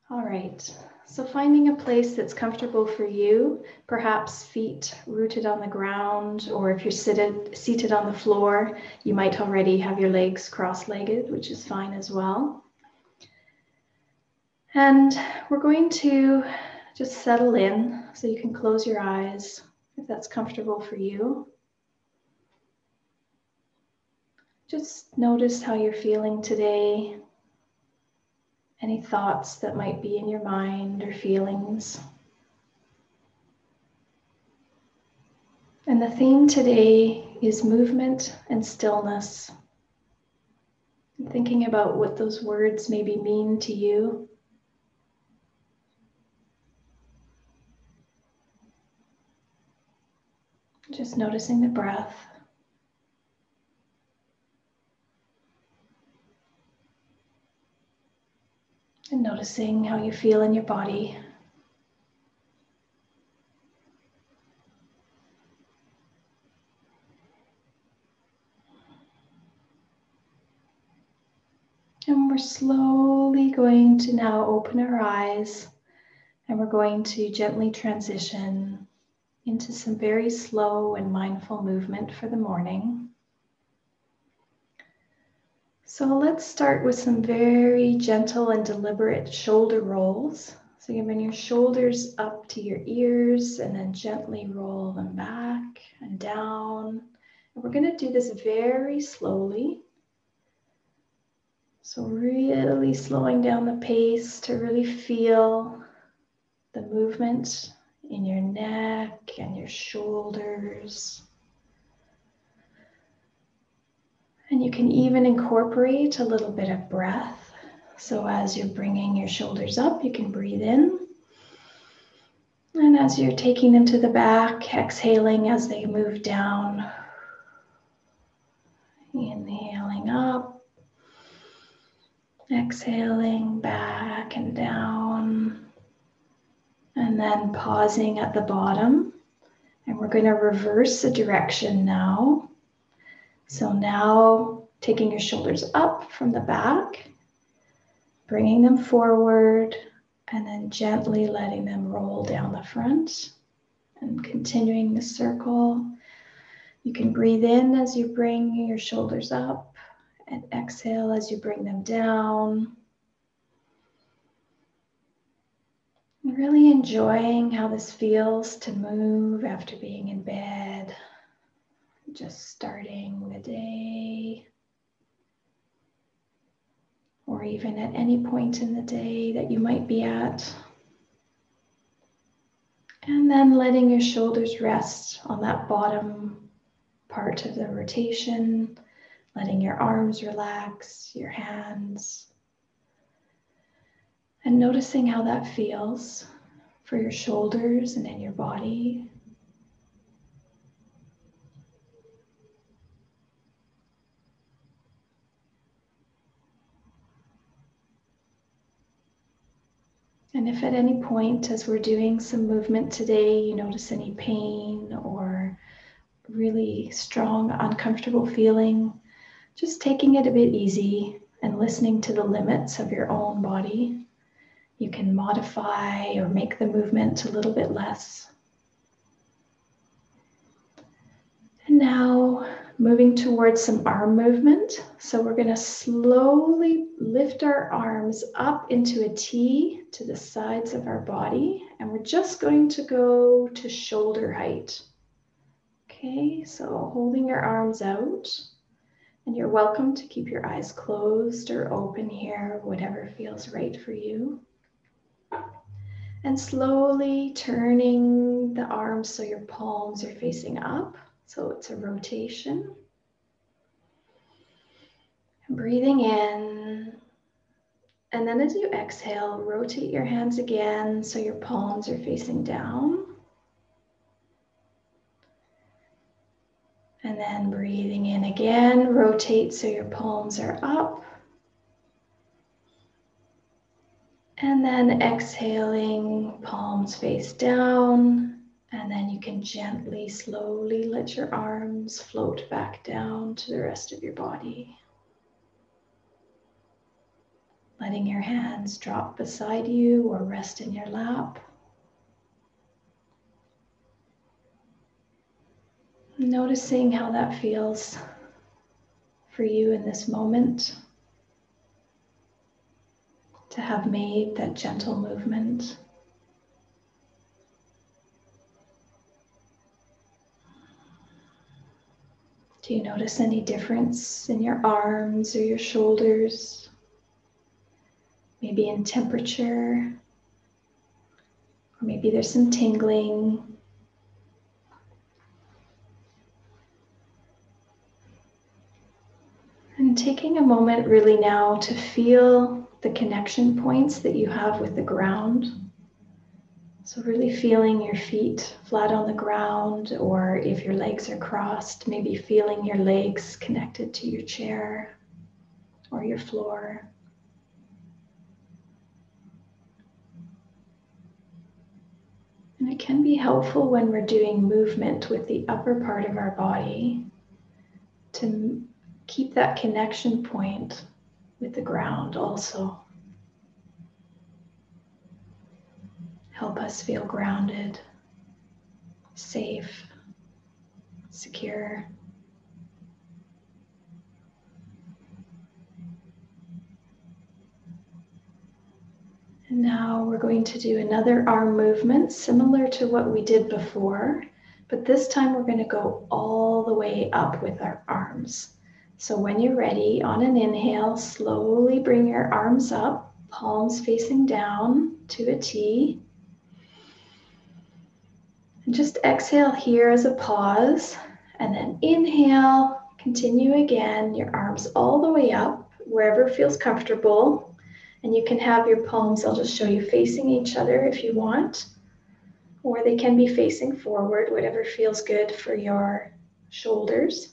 All right, so finding a place that's comfortable for you, perhaps feet rooted on the ground, or if you're seated on the floor, you might already have your legs cross-legged, which is fine as well. And we're going to just settle in, so you can close your eyes if that's comfortable for you. Just notice how you're feeling today. Any thoughts that might be in your mind or feelings. And the theme today is movement and stillness. Thinking about what those words maybe mean to you. Just noticing the breath. And noticing how you feel in your body. And we're slowly going to now open our eyes, and we're going to gently transition into some very slow and mindful movement for the morning. So let's start with some very gentle and deliberate shoulder rolls. So you bring your shoulders up to your ears and then gently roll them back and down. And we're going to do this very slowly. So really slowing down the pace to really feel the movement in your neck and your shoulders. And you can even incorporate a little bit of breath. So as you're bringing your shoulders up, you can breathe in. And as you're taking them to the back, exhaling as they move down. Inhaling up. Exhaling back and down. And then pausing at the bottom. And we're going to reverse the direction now. So now taking your shoulders up from the back, bringing them forward, and then gently letting them roll down the front and continuing the circle. You can breathe in as you bring your shoulders up and exhale as you bring them down. Really enjoying how this feels to move after being in bed. Just starting the day, or even at any point in the day that you might be at. And then letting your shoulders rest on that bottom part of the rotation, letting your arms relax, your hands, and noticing how that feels for your shoulders and in your body. And if at any point as we're doing some movement today, you notice any pain or really strong, uncomfortable feeling, just taking it a bit easy and listening to the limits of your own body. You can modify or make the movement a little bit less. And now moving towards some arm movement. So we're going to slowly lift our arms up into a T to the sides of our body. And we're just going to go to shoulder height. Okay, so holding your arms out. And you're welcome to keep your eyes closed or open here, whatever feels right for you. And slowly turning the arms so your palms are facing up. So it's a rotation. Breathing in. And then as you exhale, rotate your hands again so your palms are facing down. And then breathing in again, rotate so your palms are up. And then exhaling, palms face down. And then you can gently, slowly let your arms float back down to the rest of your body. letting your hands drop beside you or rest in your lap. Noticing how that feels for you in this moment to have made that gentle movement. Do you notice any difference in your arms or your shoulders? Maybe in temperature, or maybe there's some tingling. And taking a moment really now to feel the connection points that you have with the ground. So really feeling your feet flat on the ground, or if your legs are crossed, maybe feeling your legs connected to your chair or your floor. And it can be helpful when we're doing movement with the upper part of our body to keep that connection point with the ground also. Help us feel grounded, safe, secure. And now we're going to do another arm movement similar to what we did before, but this time we're going to go all the way up with our arms. So when you're ready, on an inhale, slowly bring your arms up, palms facing down to a T. And just exhale here as a pause, and then inhale, continue again, your arms all the way up, wherever feels comfortable. And you can have your palms, I'll just show you, facing each other if you want, or they can be facing forward, whatever feels good for your shoulders.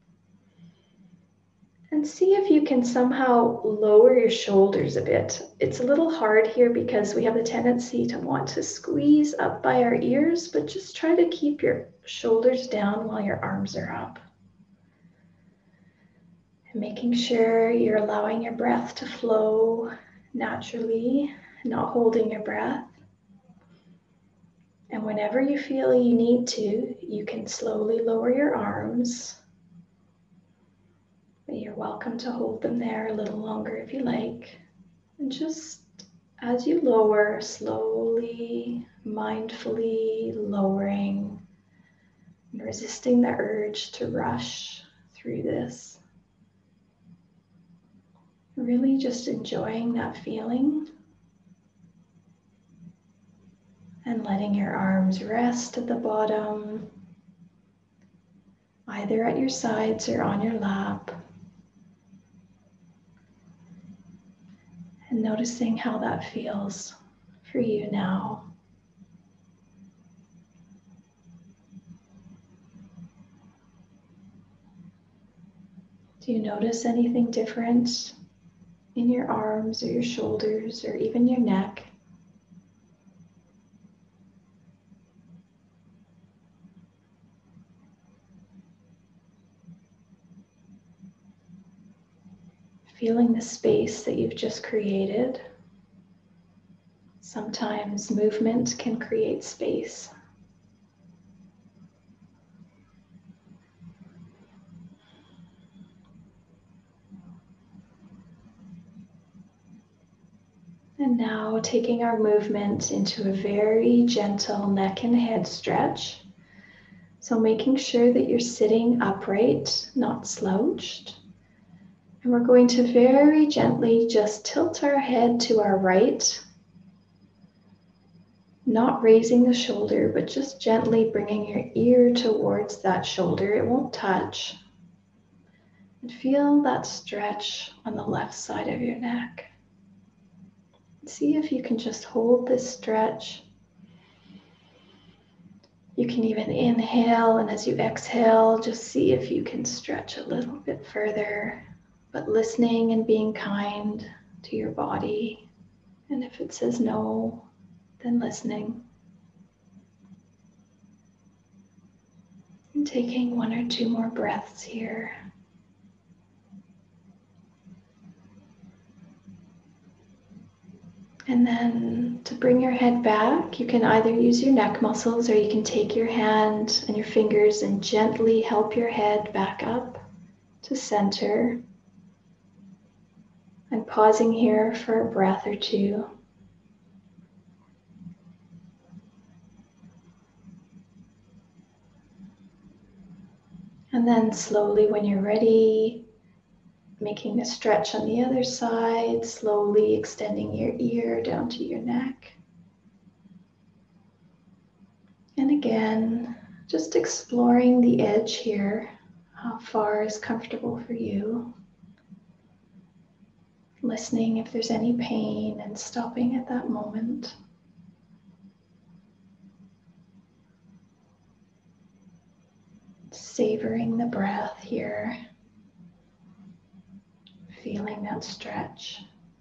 And see if you can somehow lower your shoulders a bit. It's a little hard here because we have the tendency to want to squeeze up by our ears, but just try to keep your shoulders down while your arms are up. And making sure you're allowing your breath to flow naturally, not holding your breath. And whenever you feel you need to, you can slowly lower your arms. But you're welcome to hold them there a little longer if you like. And just as you lower, slowly, mindfully lowering and resisting the urge to rush through this. Really just enjoying that feeling and letting your arms rest at the bottom, either at your sides or on your lap. And noticing how that feels for you now. Do you notice anything different in your arms or your shoulders or even your neck? Feeling the space that you've just created. Sometimes movement can create space. And now taking our movement into a very gentle neck and head stretch. So making sure that you're sitting upright, not slouched. And we're going to very gently just tilt our head to our right, not raising the shoulder, but just gently bringing your ear towards that shoulder. It won't touch. And feel that stretch on the left side of your neck. See if you can just hold this stretch. You can even inhale, and as you exhale, just see if you can stretch a little bit further, but listening and being kind to your body. And if it says no, then listening. And taking one or two more breaths here. And then to bring your head back, you can either use your neck muscles or you can take your hand and your fingers and gently help your head back up to center. And pausing here for a breath or two. And then slowly, when you're ready, making a stretch on the other side, slowly extending your ear down to your neck. And again, just exploring the edge here. How far is comfortable for you? Listening if there's any pain and stopping at that moment. Savoring the breath here. Feeling that stretch.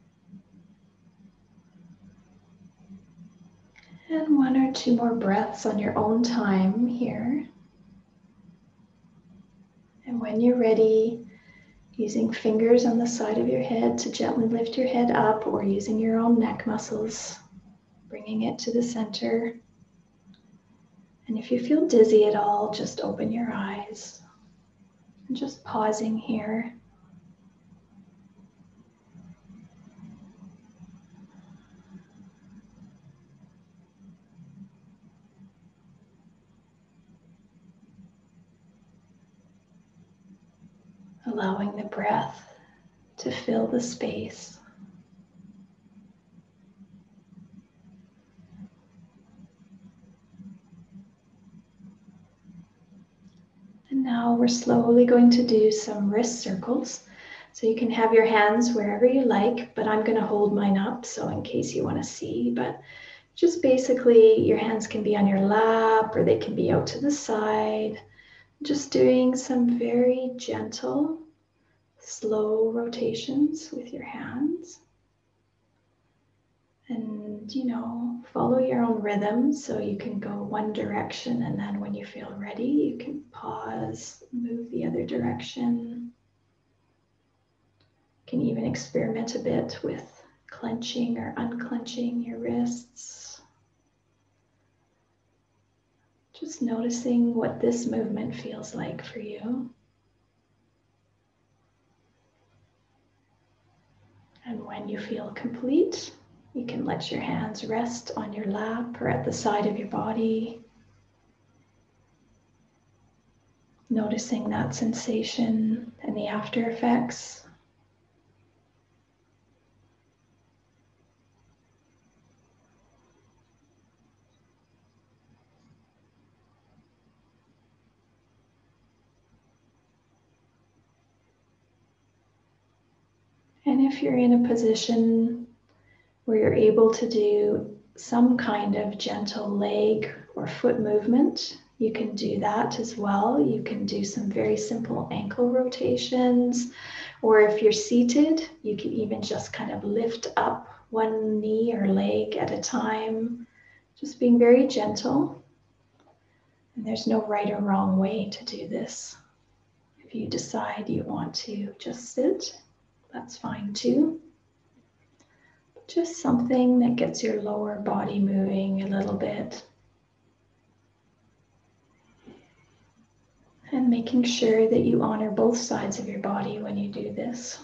And one or two more breaths on your own time here. And when you're ready, using fingers on the side of your head to gently lift your head up, or using your own neck muscles, bringing it to the center. And if you feel dizzy at all, just open your eyes. And just pausing here. Allowing the breath to fill the space. And now we're slowly going to do some wrist circles. So you can have your hands wherever you like, but I'm going to hold mine up so in case you want to see. But just basically your hands can be on your lap or they can be out to the side. Just doing some very gentle, slow rotations with your hands. And, follow your own rhythm, so you can go one direction and then when you feel ready, you can pause, move the other direction. You can even experiment a bit with clenching or unclenching your wrists. Just noticing what this movement feels like for you. And when you feel complete, you can let your hands rest on your lap or at the side of your body. Noticing that sensation and the after effects. And if you're in a position where you're able to do some kind of gentle leg or foot movement, you can do that as well. You can do some very simple ankle rotations, or if you're seated, you can even just kind of lift up one knee or leg at a time, just being very gentle. And there's no right or wrong way to do this. If you decide you want to just sit, that's fine too. Just something that gets your lower body moving a little bit. And making sure that you honor both sides of your body when you do this.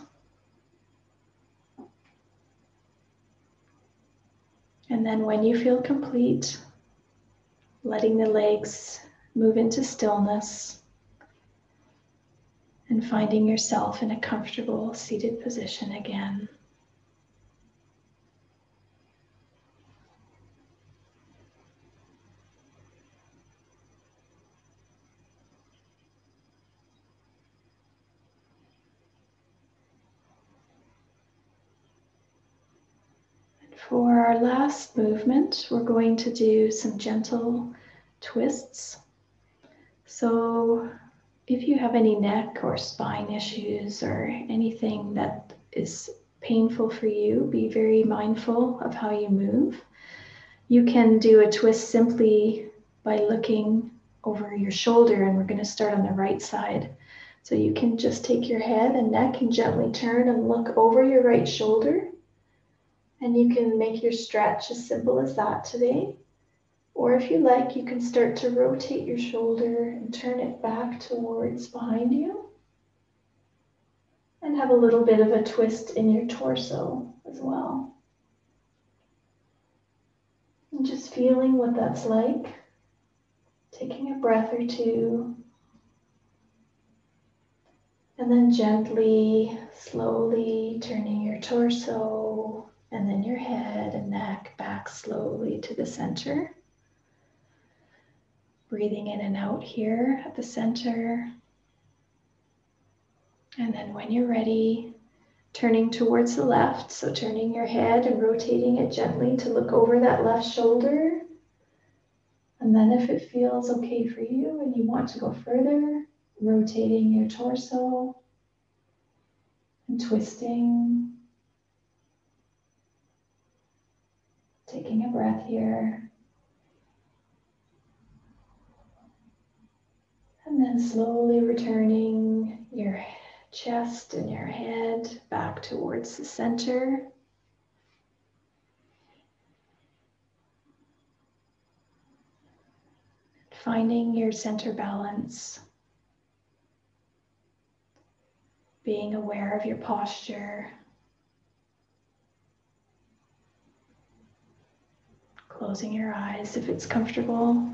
And then when you feel complete, letting the legs move into stillness and finding yourself in a comfortable seated position again. For our last movement, we're going to do some gentle twists. So if you have any neck or spine issues or anything that is painful for you, be very mindful of how you move. You can do a twist simply by looking over your shoulder, and we're going to start on the right side. So you can just take your head and neck and gently turn and look over your right shoulder. And you can make your stretch as simple as that today. Or if you like, you can start to rotate your shoulder and turn it back towards behind you. And have a little bit of a twist in your torso as well. And just feeling what that's like. Taking a breath or two. And then gently, slowly turning your torso and then your head and neck back slowly to the center. Breathing in and out here at the center. And then when you're ready, turning towards the left. So turning your head and rotating it gently to look over that left shoulder. And then if it feels okay for you and you want to go further, rotating your torso and twisting. Taking a breath here. And then slowly returning your chest and your head back towards the center. Finding your center balance. Being aware of your posture. Closing your eyes if it's comfortable.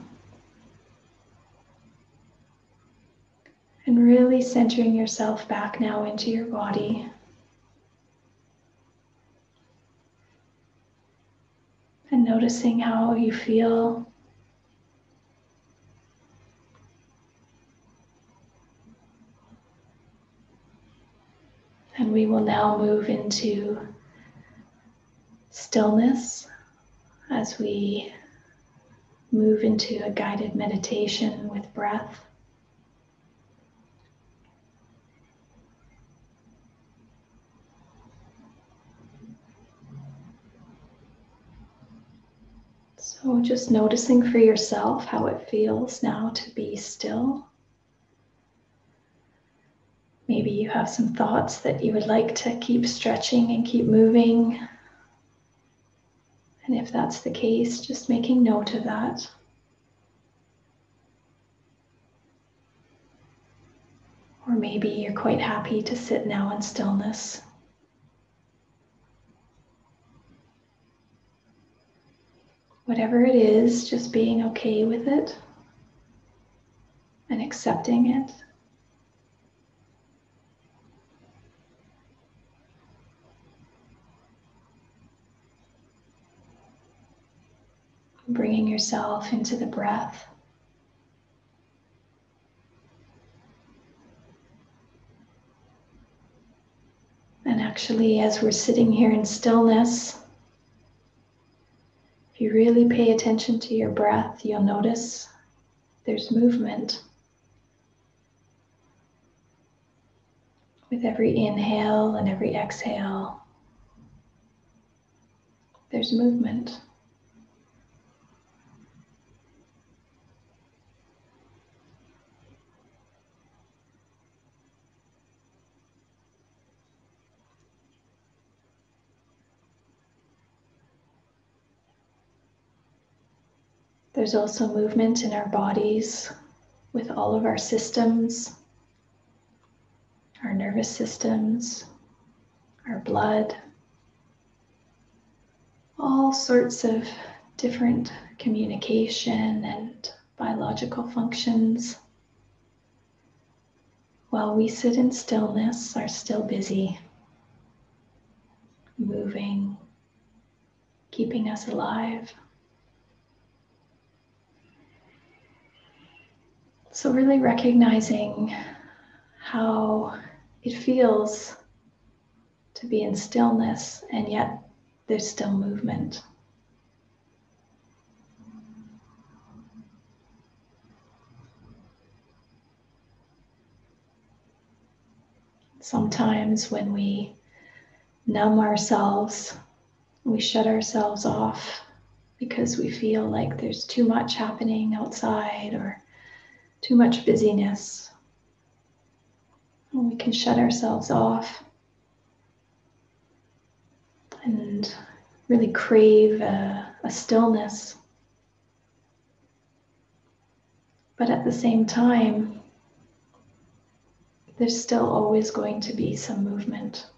And really centering yourself back now into your body. And noticing how you feel. And we will now move into stillness as we move into a guided meditation with breath. So just noticing for yourself how it feels now to be still. Maybe you have some thoughts that you would like to keep stretching and keep moving. And if that's the case, just making note of that. Or maybe you're quite happy to sit now in stillness. Whatever it is, just being okay with it and accepting it. Bringing yourself into the breath. And actually, as we're sitting here in stillness, if you really pay attention to your breath, you'll notice there's movement. With every inhale and every exhale, there's movement. There's also movement in our bodies with all of our systems, our nervous systems, our blood, all sorts of different communication and biological functions. While we sit in stillness, are still busy, moving, keeping us alive. So really recognizing how it feels to be in stillness and yet there's still movement. Sometimes when we numb ourselves, we shut ourselves off because we feel like there's too much happening outside or too much busyness. And we can shut ourselves off and really crave a stillness. But at the same time, there's still always going to be some movement.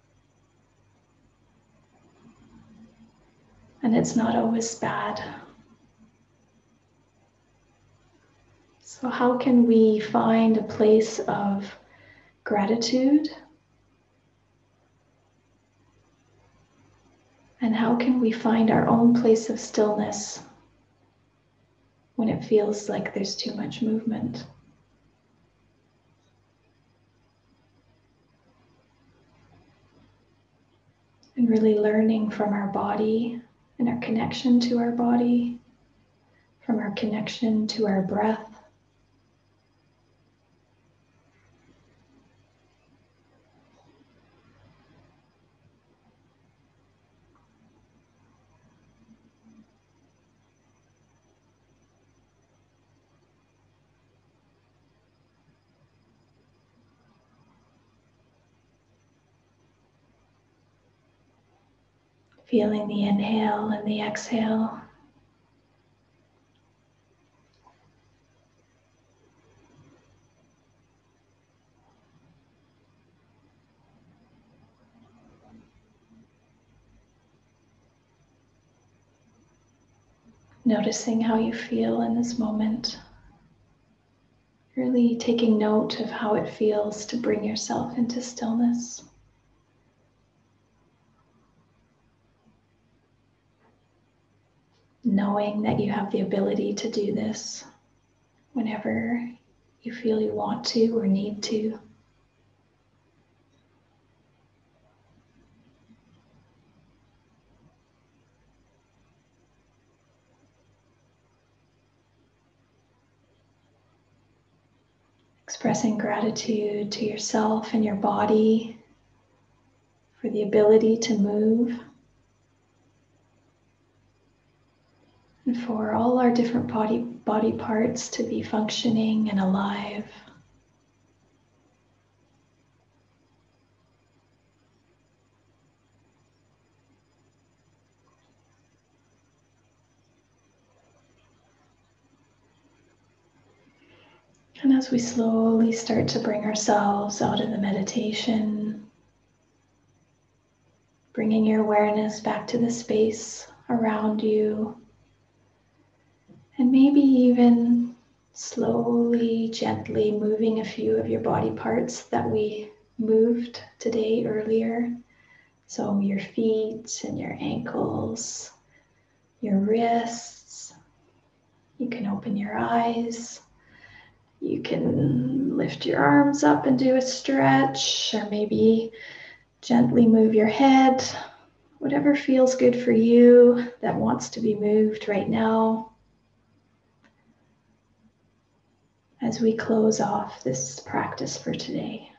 And it's not always bad. So how can we find a place of gratitude? And how can we find our own place of stillness when it feels like there's too much movement? And really learning from our body and our connection to our body, from our connection to our breath. Feeling the inhale and the exhale. Noticing how you feel in this moment. Really taking note of how it feels to bring yourself into stillness. Knowing that you have the ability to do this whenever you feel you want to or need to. Expressing gratitude to yourself and your body for the ability to move, and for all our different body parts to be functioning and alive. And as we slowly start to bring ourselves out of the meditation, bringing your awareness back to the space around you, and maybe even slowly, gently moving a few of your body parts that we moved today earlier. So your feet and your ankles, your wrists. You can open your eyes. You can lift your arms up and do a stretch, or maybe gently move your head. Whatever feels good for you that wants to be moved right now. As we close off this practice for today.